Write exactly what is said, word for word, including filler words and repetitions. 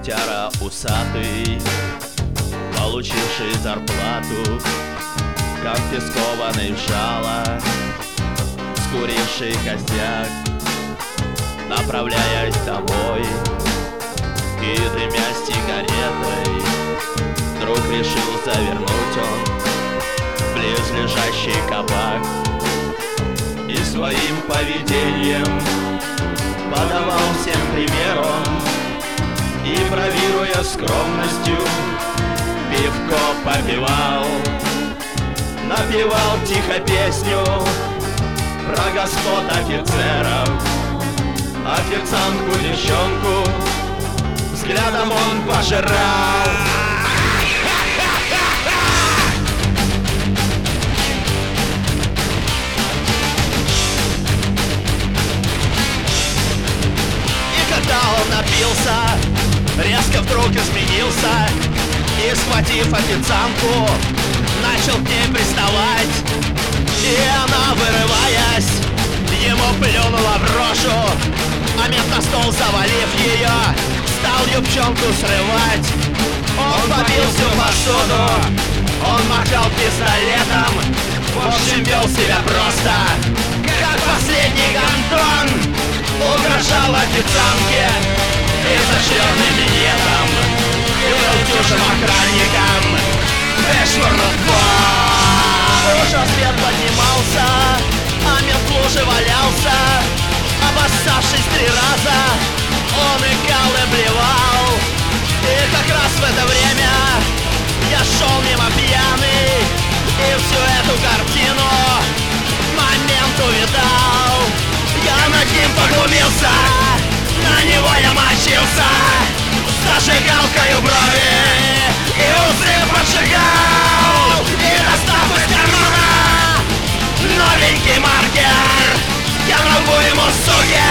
Крутяра усатый, получивший зарплату, конфискованный в жало, скуривший косяк, направляясь домой и дымясь сигаретой, вдруг решил завернуть он в близлежащий кабак и своим поведением подавал всем примером и, бравируя скромностью, пивко попивал, напевал тихо песню про господ офицеров. Официантку девчонку взглядом он пожирал. И когда он напился, резко вдруг изменился и, схватив официантку, начал к ней приставать. И она, вырываясь, ему плюнула в рожу, а мент на стол, завалив ее, стал юбчонку срывать. Он побил всю посуду, он махал пистолетом, в общем, вел себя просто как последний гандон. Угрожал официантке изощренным минетом и дюжим охранникам вышвырнул в пол. Уже свет поднимался, а мент в луже валялся. Обоссавшись три раза, он икал и блевал. И как раз в это время я шел мимо пьяный и всю эту картину момент увидал. Я над ним поглумился, на него я мочился, зажигалкою брови и усы поджигал. И, достав из кармана новенький маркер, я врагу ему, суки,